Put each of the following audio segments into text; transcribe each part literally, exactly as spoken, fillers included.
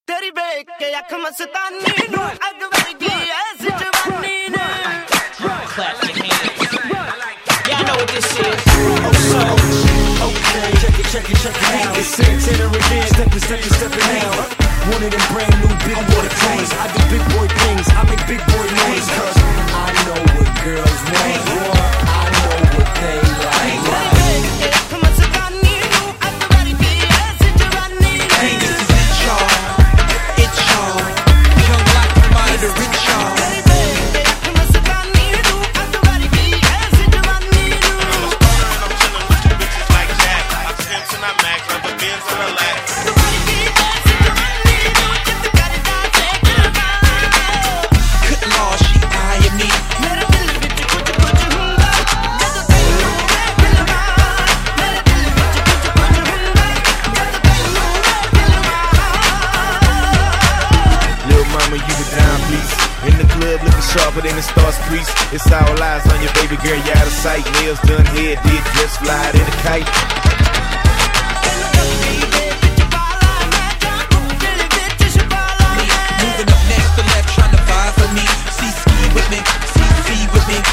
तेरी बेक के अख मस्तानी नू अग वर्गी ऐसी जवानी ने clap your hands. Y'all know what this is. Okay, check it, check it, check it out. It's Santana again, stepping, stepping, stepping out. One of them brand new big boy things. I do big boy things, I make big boy noise. Cause I know what girls want, I know what they like. Hey, this is it, y'all. It's y'all. Young Black Combined, the rich y'all. Sharper than the stars crease. It's all eyes on your baby girl, you out of sight. Nails done, head did, just fly in a kite. Moving up next to left, trying to vibe for me. See ski with me, see see with me.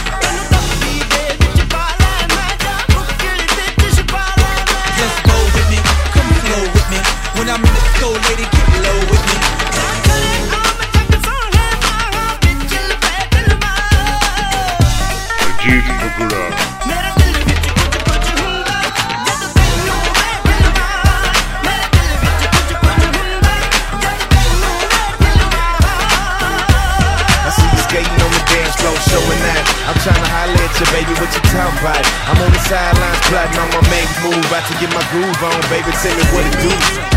Just go with me, come flow with me. When I'm in the store, lady, get low with me. Ajit Bugura. Showing that I'm trying to holler at you, baby, what you talking about? I'm on the sidelines plotting on my next move, about to get my groove on, baby, tell me what it do.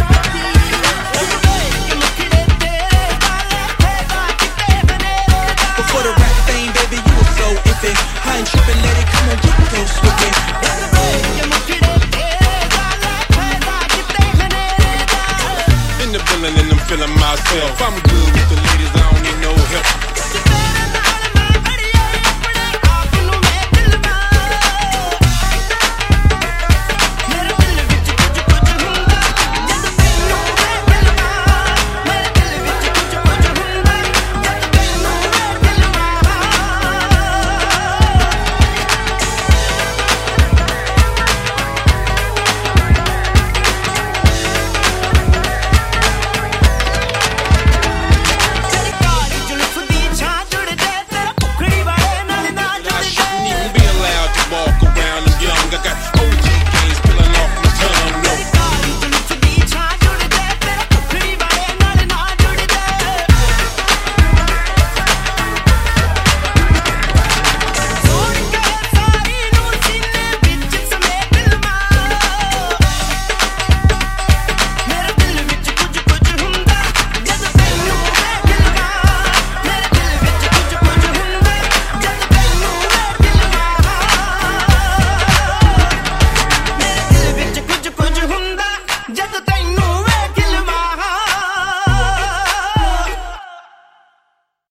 Before the rap fame, baby, you were so iffy. I ain't tripping, let it come on, get close with me. In the building and I'm feeling myself. I'm good with the ladies, I don't need no help.